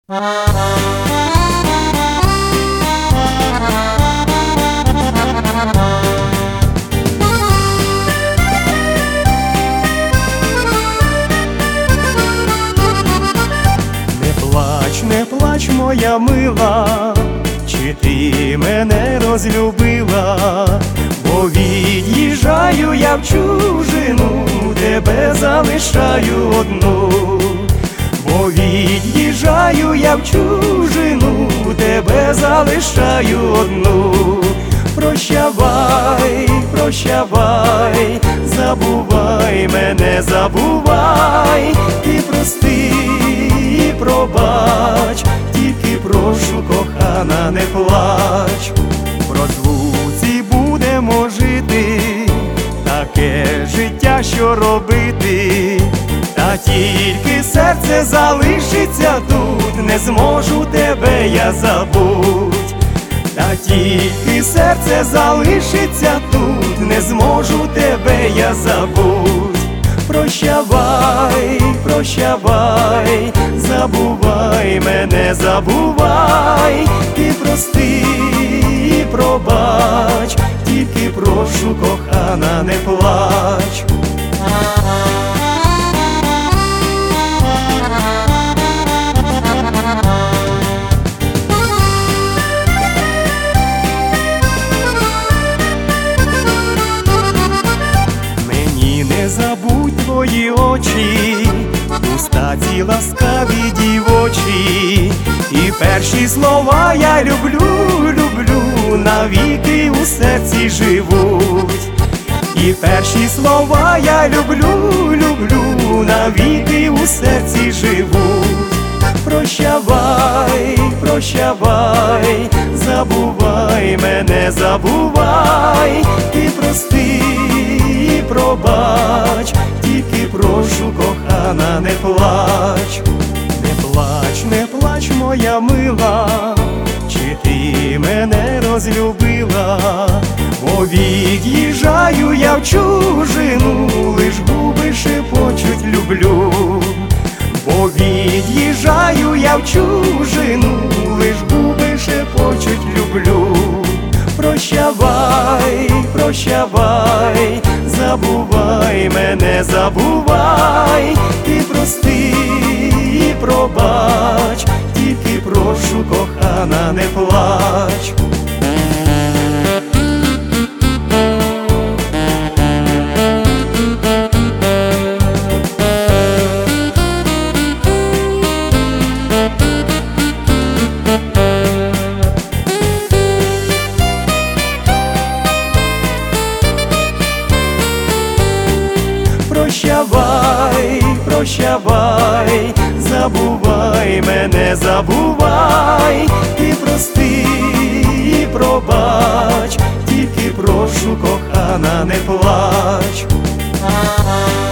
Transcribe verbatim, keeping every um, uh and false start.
Не плач, моя мила, чи ти мене розлюбила, бо від'їжджаю я в чужину, тебе залишаю одну. Бо від'їжджаю я в чужину, тебе залишаю одну. Прощавай, прощавай, забувай мене, забувай, ти прости і пробач, тільки прошу, кохана, не плач. В розлуці будемо жити, таке життя, що робити, та тільки серце залишиться тут, не зможу тебе я забудь. Та тільки серце залишиться тут, не зможу тебе я забудь. Прощавай, прощавай, забувай мене, забувай, ти прости і пробач, тільки прошу, кохана, не плач. Не забудь твої очі, уста ці ласкаві дівочі, і перші слова я люблю, люблю, навіки у серці живуть. І перші слова я люблю, люблю, навіки у серці живуть. Прощавай, прощавай, забувай мене, забувай, ти прости і пробач, тільки прошу, кохана, не плач. Не плач, не плач, моя мила, чи ти мене розлюбила, бо від'їжджаю я в чужину, лиш губи шепочуть люблю. Бо від'їжджаю я в чужину, лиш губи шепочуть люблю. Прощавай, прощавай, забувай мене, забувай, ти прости і пробач, тільки прошу, кохана, не плач. Прощавай, прощавай, забувай мене, забувай, ти прости і пробач, тільки прошу, кохана, не плач.